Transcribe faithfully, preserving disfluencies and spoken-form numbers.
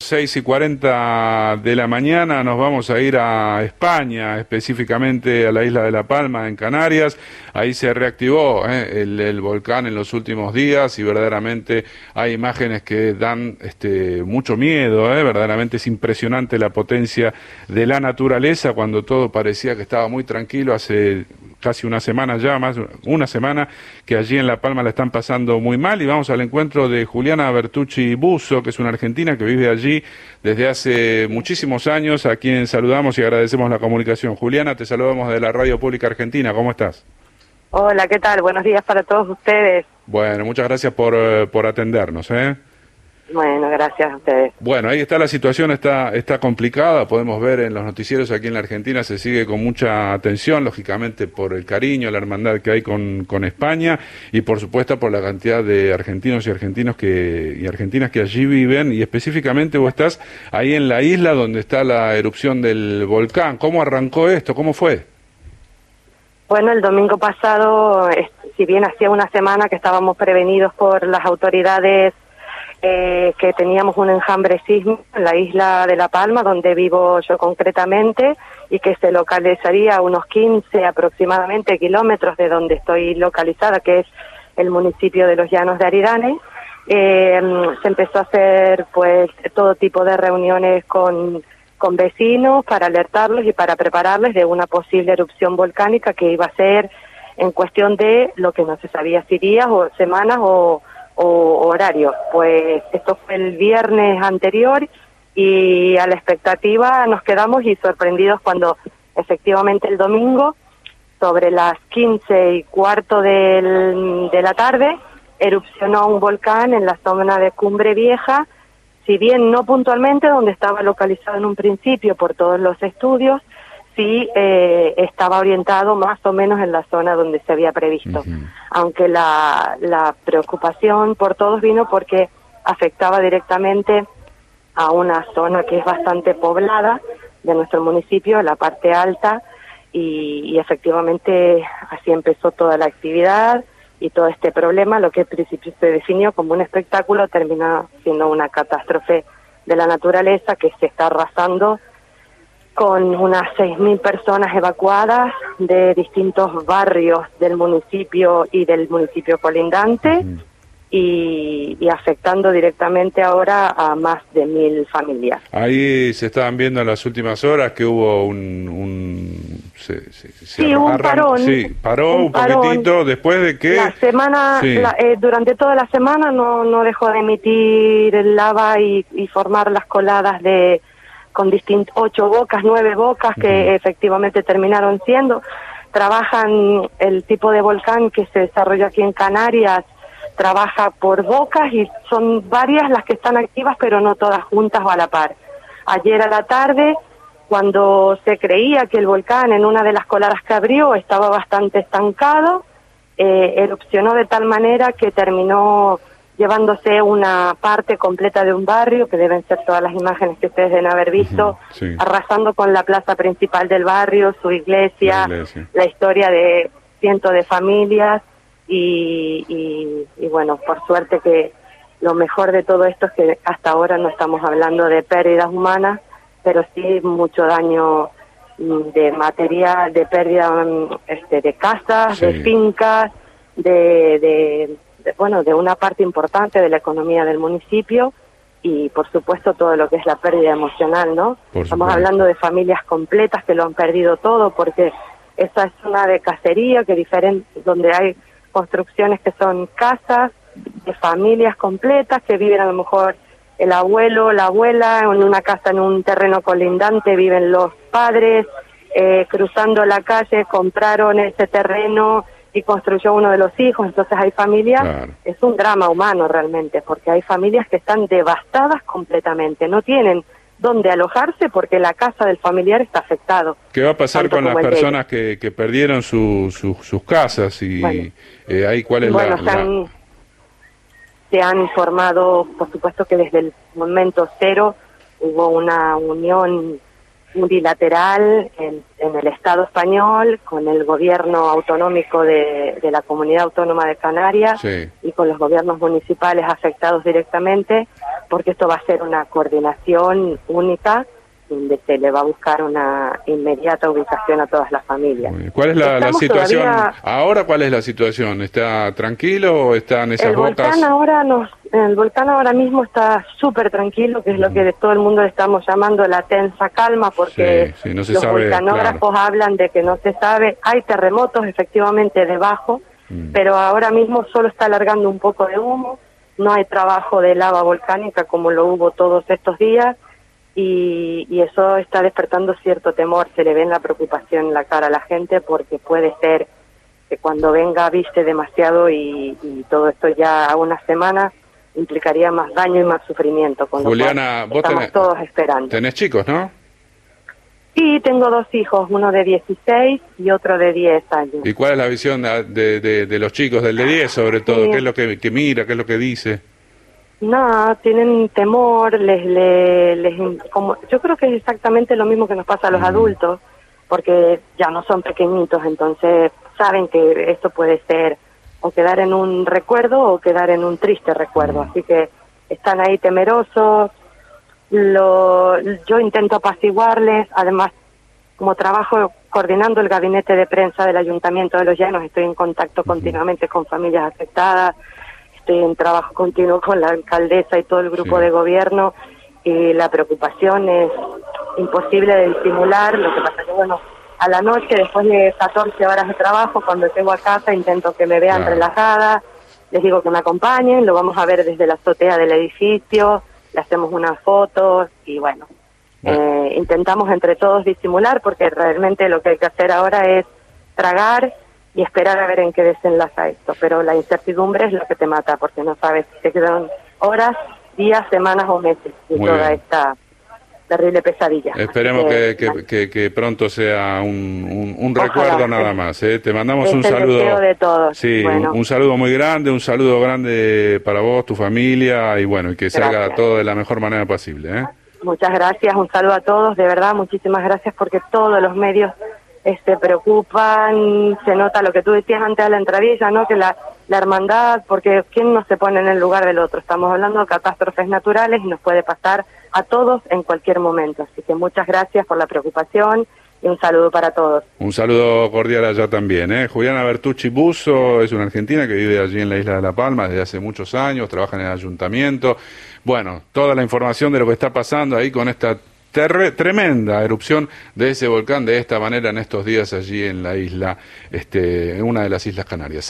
seis y cuarenta de la mañana nos vamos a ir a España, específicamente a la isla de La Palma, en Canarias. Ahí se reactivó eh, el, el volcán en los últimos días y verdaderamente hay imágenes que dan este, mucho miedo, eh, verdaderamente es impresionante la potencia de la naturaleza cuando todo parecía que estaba muy tranquilo hace casi una semana ya, más una semana, que allí en La Palma la están pasando muy mal. Y vamos al encuentro de Juliana Bertucci Busso, que es una argentina que vive allí desde hace muchísimos años, a quien saludamos y agradecemos la comunicación. Juliana, te saludamos de la Radio Pública Argentina, ¿cómo estás? Hola, ¿qué tal? Buenos días para todos ustedes. Bueno, muchas gracias por, eh, por atendernos, ¿eh? Bueno, gracias a ustedes. Bueno, ahí está la situación, está está complicada, podemos ver en los noticieros aquí en la Argentina, se sigue con mucha atención, lógicamente por el cariño, la hermandad que hay con, con España y por supuesto por la cantidad de argentinos y argentinos que y argentinas que allí viven, y específicamente vos estás ahí en la isla donde está la erupción del volcán. ¿Cómo arrancó esto? ¿Cómo fue? Bueno, el domingo pasado, si bien hacía una semana que estábamos prevenidos por las autoridades Eh, que teníamos un enjambre sísmico en la isla de La Palma, donde vivo yo concretamente, y que se localizaría a unos quince aproximadamente kilómetros de donde estoy localizada, que es el municipio de Los Llanos de Aridane. Eh, se empezó a hacer pues todo tipo de reuniones con, con vecinos para alertarlos y para prepararles de una posible erupción volcánica que iba a ser en cuestión de lo que no se sabía si días o semanas o o horario. Pues esto fue el viernes anterior y a la expectativa nos quedamos y sorprendidos cuando efectivamente el domingo, sobre las quince y cuarto del, de la tarde, erupcionó un volcán en la zona de Cumbre Vieja, si bien no puntualmente donde estaba localizado en un principio por todos los estudios, sí eh, estaba orientado más o menos en la zona donde se había previsto. Uh-huh. Aunque la, la preocupación por todos vino porque afectaba directamente a una zona que es bastante poblada de nuestro municipio, la parte alta, y, y efectivamente así empezó toda la actividad y todo este problema. Lo que al principio se definió como un espectáculo terminó siendo una catástrofe de la naturaleza que se está arrasando con unas seis mil personas evacuadas de distintos barrios del municipio y del municipio colindante, uh-huh. y, y afectando directamente ahora a más de mil familias. Ahí se estaban viendo en las últimas horas que hubo un... un se, se, se sí, un arran... parón. Sí, paró un, un parón. poquitito después de que... La semana, sí. la, eh, durante toda la semana no, no dejó de emitir lava y, y formar las coladas de... con distintas ocho bocas, nueve bocas que uh-huh. efectivamente terminaron siendo. Trabajan el tipo de volcán que se desarrolla aquí en Canarias, trabaja por bocas y son varias las que están activas, pero no todas juntas o a la par. Ayer a la tarde, cuando se creía que el volcán en una de las coladas que abrió estaba bastante estancado, eh, erupcionó de tal manera que terminó llevándose una parte completa de un barrio, que deben ser todas las imágenes que ustedes deben haber visto, uh-huh, sí. arrasando con la plaza principal del barrio, su iglesia, la, iglesia. la historia de cientos de familias, y, y, y bueno, por suerte que lo mejor de todo esto es que hasta ahora no estamos hablando de pérdidas humanas, pero sí mucho daño de material, de pérdida este, de casas, sí. de fincas, de... de De, bueno, de una parte importante de la economía del municipio y, por supuesto, todo lo que es la pérdida emocional, ¿no? Estamos hablando de familias completas que lo han perdido todo, porque esa es una de casería que diferente, donde hay construcciones que son casas de familias completas que viven a lo mejor el abuelo, la abuela, en una casa en un terreno colindante viven los padres, eh, cruzando la calle compraron ese terreno y construyó uno de los hijos, entonces hay familias, claro. Es un drama humano realmente, porque hay familias que están devastadas completamente, no tienen dónde alojarse porque la casa del familiar está afectado. ¿Qué va a pasar con las personas que, que perdieron su, su, sus casas? Y bueno, eh, ahí cuál es bueno, la... Se, han, la... se han formado, por supuesto que desde el momento cero hubo una unión unilateral en, en el Estado español, con el gobierno autonómico de, de la Comunidad Autónoma de Canarias Sí. y con los gobiernos municipales afectados directamente, porque esto va a ser una coordinación única donde se le va a buscar una inmediata ubicación a todas las familias. Muy bien. ¿Cuál es la, la Estamos situación todavía- ahora? ¿Cuál es la situación? ¿Está tranquilo o están esas El bocas? volcán ahora nos, el volcán ahora mismo está súper tranquilo, que es lo que de todo el mundo le estamos llamando la tensa calma, porque Sí, sí, no se los sabe, volcanógrafos hablan de que no se sabe. Hay terremotos efectivamente debajo, Mm. pero ahora mismo solo está largando un poco de humo. No hay trabajo de lava volcánica como lo hubo todos estos días. Y, y eso está despertando cierto temor, se le ve en la preocupación en la cara a la gente, porque puede ser que cuando venga avise demasiado y, y todo esto ya a una semana implicaría más daño y más sufrimiento, con Juliana, lo cual vos estamos tenés, todos esperando. tenés chicos, ¿no? Sí, tengo dos hijos, uno de dieciséis y otro de diez años. ¿Y cuál es la visión de, de, de- de los chicos, del de diez sobre todo? Sí. ¿Qué es lo que, que mira, qué es lo que dice? No, tienen temor, les, les, les- como, yo creo que es exactamente lo mismo que nos pasa a los Mm. adultos, porque ya no son pequeñitos, entonces saben que esto puede ser o quedar en un recuerdo o quedar en un triste recuerdo, Mm. así que están ahí temerosos. Lo, yo intento apaciguarles, además, como trabajo coordinando el gabinete de prensa del Ayuntamiento de Los Llanos, estoy en contacto continuamente con familias afectadas, estoy en trabajo continuo con la alcaldesa y todo el grupo Sí. de gobierno, y la preocupación es imposible de disimular. Lo que pasa que, bueno, a la noche, después de catorce horas de trabajo, cuando llego a casa, intento que me vean Claro. relajada, les digo que me acompañen, lo vamos a ver desde la azotea del edificio, le hacemos unas fotos y bueno, Bueno. eh, intentamos entre todos disimular, porque realmente lo que hay que hacer ahora es tragar y esperar a ver en qué desenlaza esto, pero la incertidumbre es lo que te mata, porque no sabes si te quedan horas, días, semanas o meses de Muy toda bien. esta terrible pesadilla. Esperemos Así que, que, que, que- que pronto sea un, un, un Ojalá. recuerdo nada más. ¿eh? Te mandamos es un el saludo. deseo de todos. Sí, Bueno, un, un saludo muy grande, un saludo grande para vos, tu familia y bueno, y que salga Gracias. todo de la mejor manera posible. ¿eh? muchas gracias, un saludo a todos, de verdad, muchísimas gracias, porque todos los medios eh, se preocupan, se nota lo que tú decías antes de la entrevista, ¿no? Que la, la hermandad, porque ¿quién no se pone en el lugar del otro? Estamos hablando de catástrofes naturales y nos puede pasar a todos en cualquier momento, así que muchas gracias por la preocupación y un saludo para todos. Un saludo cordial allá también. ¿eh? Juliana Bertucci Busso es una argentina que vive allí en la isla de La Palma desde hace muchos años, trabaja en el ayuntamiento. Bueno, toda la información de lo que está pasando ahí con esta terre- tremenda erupción de ese volcán de esta manera en estos días allí en la isla, este, en una de las Islas Canarias.